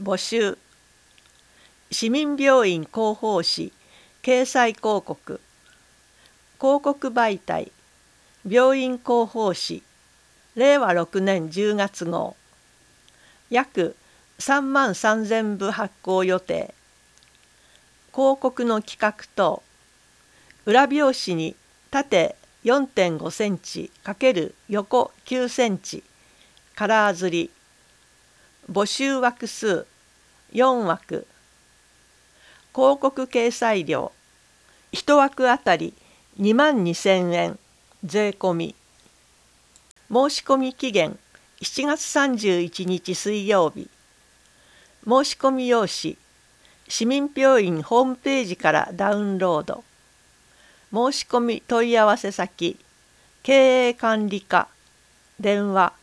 募集。市民病院広報誌掲載広告。広告媒体病院広報誌令和6年10月号。約3万3000部発行予定。広告の企画等。裏表紙に縦 4.5 センチ×横9センチカラー刷り。募集枠数4枠。広告掲載料1枠あたり22,000円税込み。申し込み期限7月31日水曜日。申し込み用紙市民病院ホームページからダウンロード。申し込み問い合わせ先経営管理課電話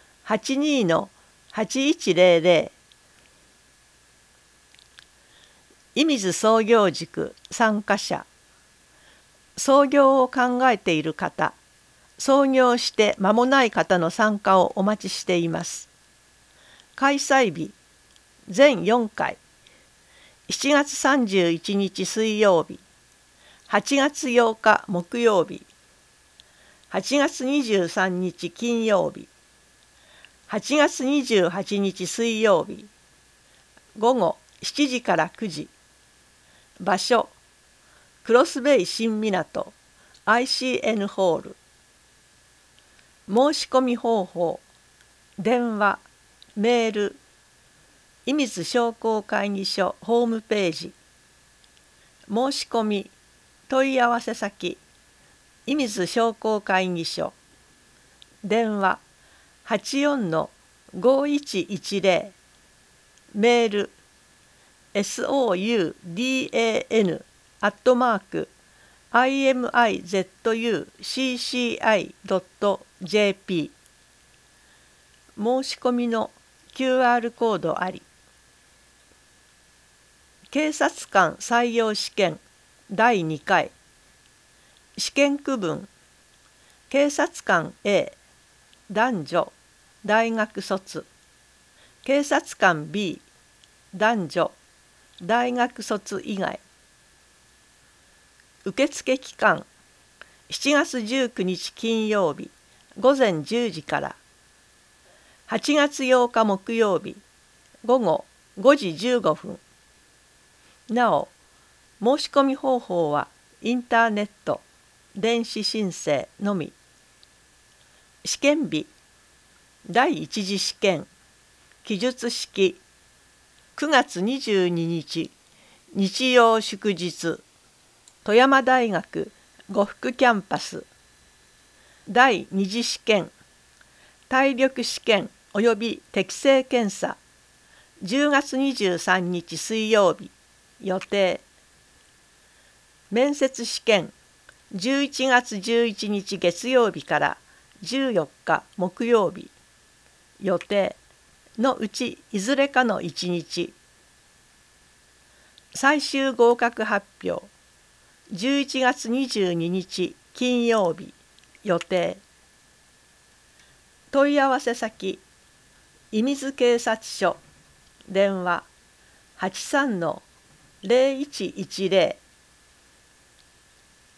82-8100。 射水創業塾参加者。創業を考えている方、創業して間もない方の参加をお待ちしています。開催日全4回。7月31日水曜日、8月8日木曜日、8月23日金曜日、8月28日水曜日、午後7時から9時。場所クロスベイ新港 ICN ホール。申し込み方法電話メール射水商工会議所ホームページ。申し込み問い合わせ先射水商工会議所電話 84-5110。メール soudan@imizucci.jp。 申し込みの QR コードあり。警察官採用試験第2回。試験区分。警察官 A 男女大学卒。警察官 B 男女大学卒以外。受付期間7月19日金曜日午前10時から8月8日木曜日午後5時15分。なお、申し込み方法はインターネット、電子申請のみ。試験日第一次試験記述式9月22日日曜祝日。富山大学呉服キャンパス。第二次試験体力試験及び適性検査10月23日水曜日予定。面接試験11月11日月曜日から14日木曜日予定のうちいずれかの1日。最終合格発表11月22日金曜日予定。問い合わせ先射水警察署電話 83-0110